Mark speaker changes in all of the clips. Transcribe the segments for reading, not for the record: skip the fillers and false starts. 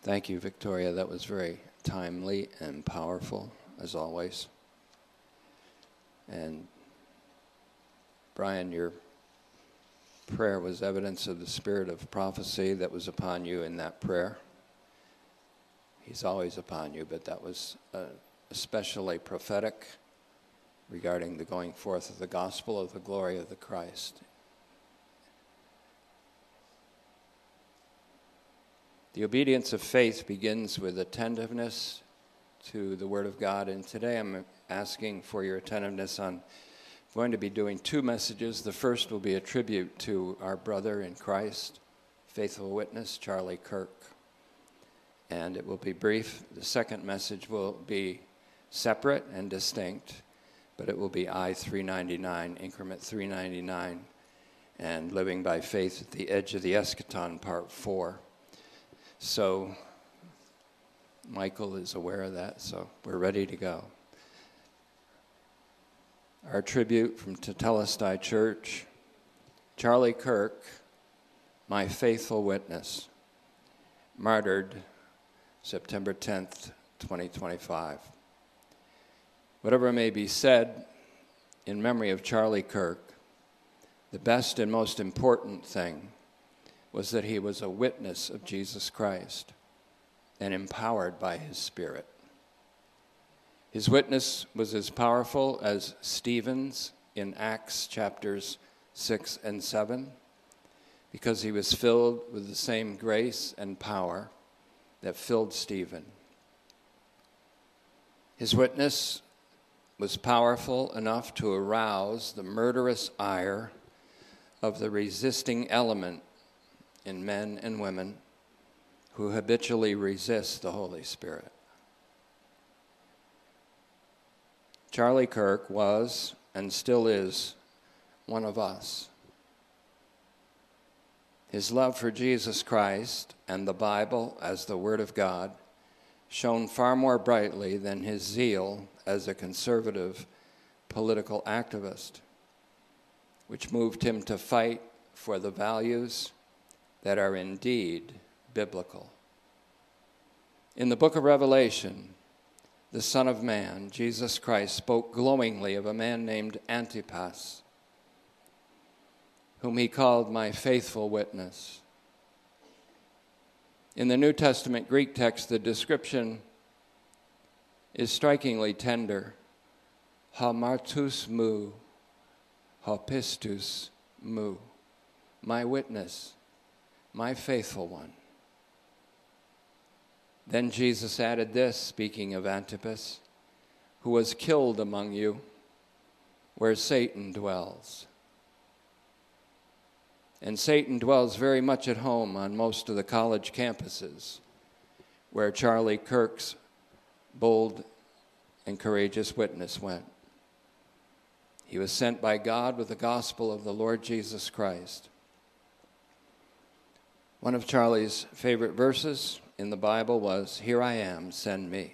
Speaker 1: Thank you, Victoria. That was very timely and powerful, as always. And Brian, your prayer was evidence of the spirit of prophecy that was upon you in that prayer. He's always upon you, but that was especially prophetic regarding the going forth of the gospel of the glory of the Christ. The obedience of faith begins with attentiveness to the Word of God, and today I'm asking for your attentiveness on, I'm going to be doing two messages. The first will be a tribute to our brother in Christ, faithful witness, Charlie Kirk, and it will be brief. The second message will be separate and distinct, but it will be I-399, increment 399, and living by faith at the edge of the eschaton, part 4. So Michael is aware of that, so we're ready to go. Our tribute from Tetelestai Church, Charlie Kirk, my faithful witness, martyred September 10th, 2025. Whatever may be said in memory of Charlie Kirk, the best and most important thing was that he was a witness of Jesus Christ and empowered by his Spirit. His witness was as powerful as Stephen's in Acts chapters 6 and 7 because he was filled with the same grace and power that filled Stephen. His witness was powerful enough to arouse the murderous ire of the resisting element in men and women who habitually resist the Holy Spirit. Charlie Kirk was and still is one of us. His love for Jesus Christ and the Bible as the Word of God shone far more brightly than his zeal as a conservative political activist, which moved him to fight for the values that are indeed biblical. In the book of Revelation, the Son of Man, Jesus Christ, spoke glowingly of a man named Antipas, whom he called my faithful witness. In the New Testament Greek text, the description is strikingly tender. Hamartus mu, hapistus mu, my witness, my faithful one. Then Jesus added this, speaking of Antipas, who was killed among you, where Satan dwells. And Satan dwells very much at home on most of the college campuses, where Charlie Kirk's bold and courageous witness went. He was sent by God with the gospel of the Lord Jesus Christ. One of Charlie's favorite verses in the Bible was, "Here I am, send me."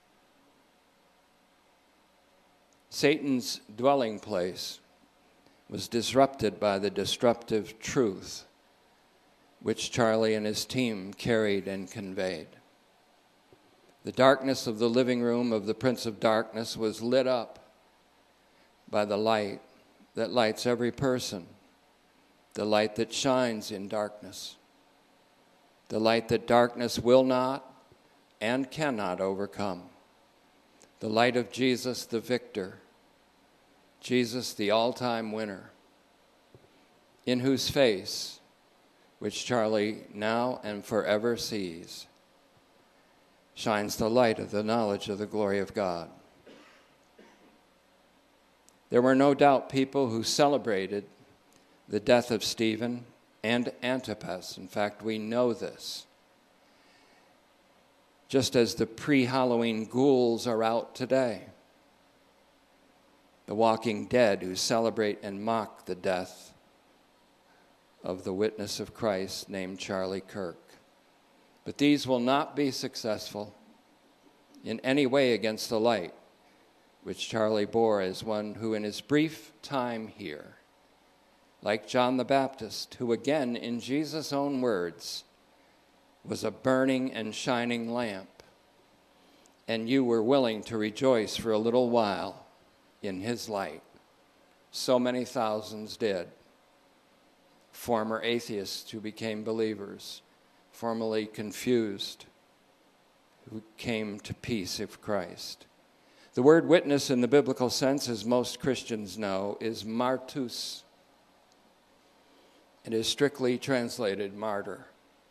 Speaker 1: Satan's dwelling place was disrupted by the disruptive truth which Charlie and his team carried and conveyed. The darkness of the living room of the Prince of Darkness was lit up by the light that lights every person, the light that shines in darkness, the light that darkness will not and cannot overcome, the light of Jesus the victor, Jesus the all-time winner, in whose face, which Charlie now and forever sees, shines the light of the knowledge of the glory of God. There were no doubt people who celebrated the death of Stephen and Antipas. In fact, we know this. Just as the pre-Halloween ghouls are out today, the walking dead who celebrate and mock the death of the witness of Christ named Charlie Kirk. But these will not be successful in any way against the light which Charlie bore as one who in his brief time here, like John the Baptist, who again in Jesus' own words was a burning and shining lamp, and you were willing to rejoice for a little while in his light. So many thousands did. Former atheists who became believers, formerly confused, who came to peace of Christ. The word witness in the biblical sense, as most Christians know, is martus. It is strictly translated martyr.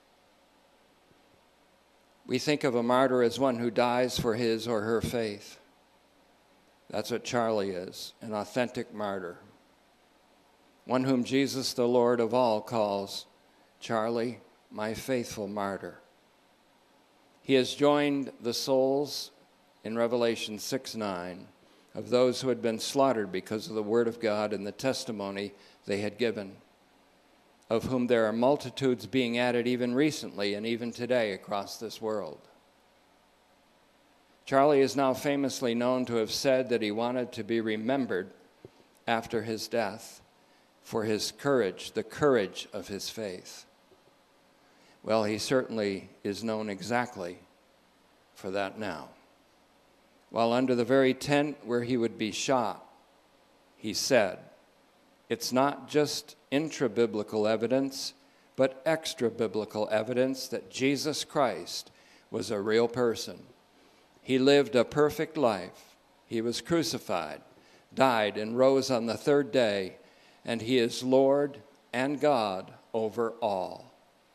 Speaker 1: We think of a martyr as one who dies for his or her faith. That's what Charlie is, an authentic martyr. One whom Jesus, the Lord of all, calls, Charlie, my faithful martyr. He has joined the souls in Revelation 6:9 of those who had been slaughtered because of the word of God and the testimony they had given, of whom there are multitudes being added even recently and even today across this world. Charlie is now famously known to have said that he wanted to be remembered after his death for his courage, the courage of his faith. Well, he certainly is known exactly for that now. While under the very tent where he would be shot, he said, it's not just intra-biblical evidence, but extra-biblical evidence that Jesus Christ was a real person. He lived a perfect life. He was crucified, died, and rose on the third day, and he is Lord and God over all.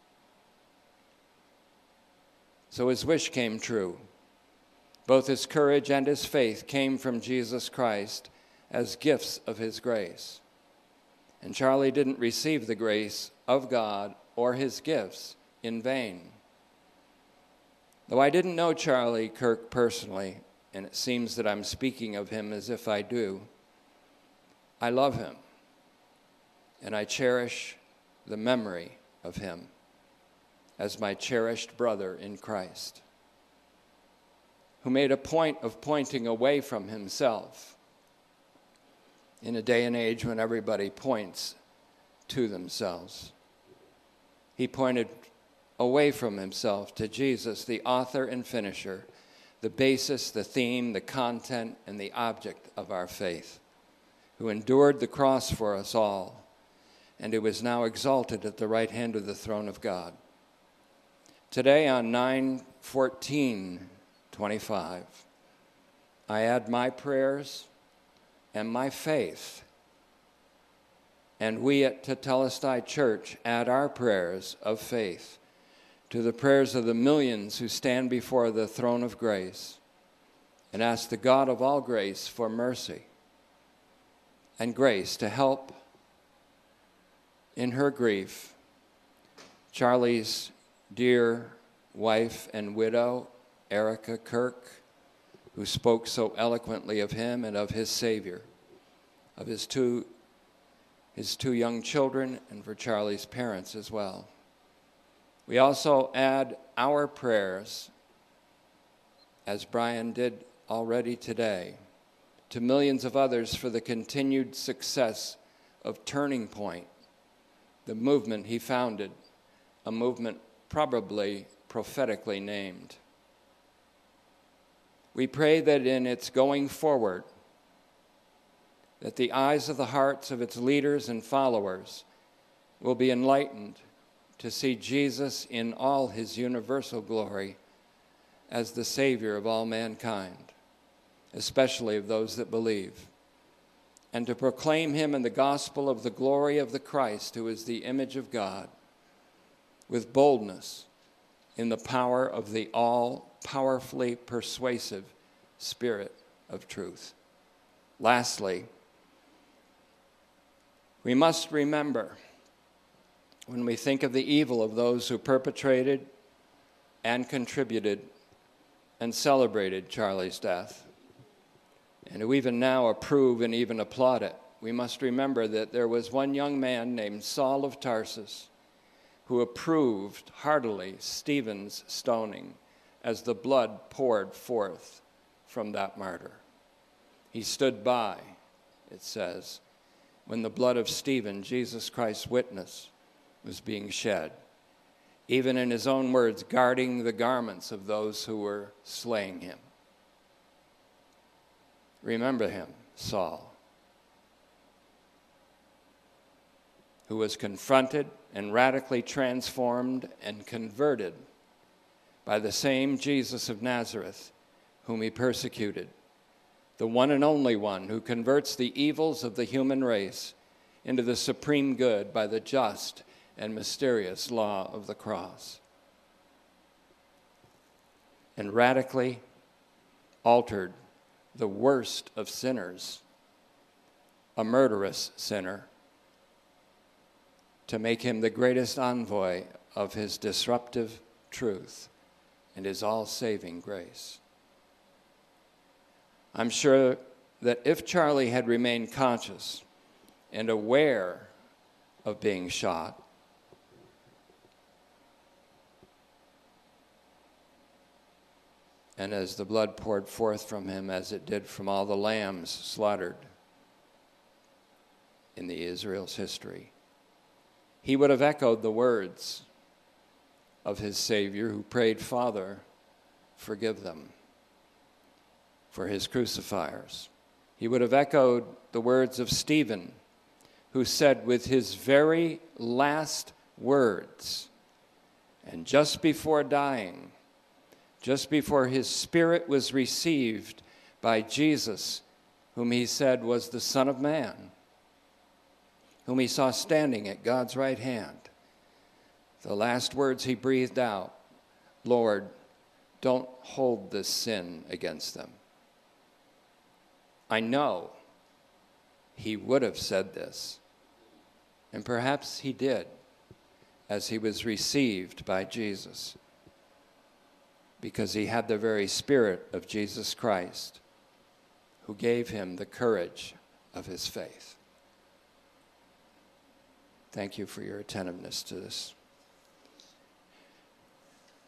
Speaker 1: So his wish came true. Both his courage and his faith came from Jesus Christ as gifts of his grace. And Charlie didn't receive the grace of God or his gifts in vain. Though I didn't know Charlie Kirk personally, and it seems that I'm speaking of him as if I do, I love him, and I cherish the memory of him as my cherished brother in Christ, who made a point of pointing away from himself in a day and age when everybody points to themselves. He pointed away from himself to Jesus, the author and finisher, the basis, the theme, the content, and the object of our faith, who endured the cross for us all, and who is now exalted at the right hand of the throne of God. Today on 9/14/25, I add my prayers and my faith, and we at Tetelestai Church add our prayers of faith to the prayers of the millions who stand before the throne of grace and ask the God of all grace for mercy and grace to help in her grief Charlie's dear wife and widow, Erica Kirk, who spoke so eloquently of him and of his Savior, of his two young children, and for Charlie's parents as well. We also add our prayers, as Brian did already today, to millions of others for the continued success of Turning Point, the movement he founded, a movement probably prophetically named. We pray that in its going forward, that the eyes of the hearts of its leaders and followers will be enlightened to see Jesus in all his universal glory as the Savior of all mankind, especially of those that believe, and to proclaim him in the gospel of the glory of the Christ, who is the image of God, with boldness in the power of the all-powerfully persuasive Spirit of truth. Lastly, we must remember, when we think of the evil of those who perpetrated and contributed and celebrated Charlie's death, and who even now approve and even applaud it, we must remember that there was one young man named Saul of Tarsus who approved heartily Stephen's stoning as the blood poured forth from that martyr. He stood by, it says, when the blood of Stephen, Jesus Christ's witness, was being shed. even in his own words, guarding the garments of those who were slaying him. Remember him, Saul, who was confronted and radically transformed and converted by the same Jesus of Nazareth whom he persecuted, the one and only one who converts the evils of the human race into the supreme good by the just and mysterious law of the cross, and radically altered the worst of sinners, a murderous sinner, to make him the greatest envoy of his disruptive truth and his all-saving grace. I'm sure that if Charlie had remained conscious and aware of being shot, and as the blood poured forth from him as it did from all the lambs slaughtered in the Israel's history, he would have echoed the words of his Savior who prayed, "Father, forgive them," for his crucifiers. He would have echoed the words of Stephen, who said with his very last words, and just before dying, just before his spirit was received by Jesus, whom he said was the Son of Man, whom he saw standing at God's right hand, the last words he breathed out, "Lord, don't hold this sin against them." I know he would have said this, and perhaps he did, as he was received by Jesus, because he had the very Spirit of Jesus Christ, who gave him the courage of his faith. Thank you for your attentiveness to this.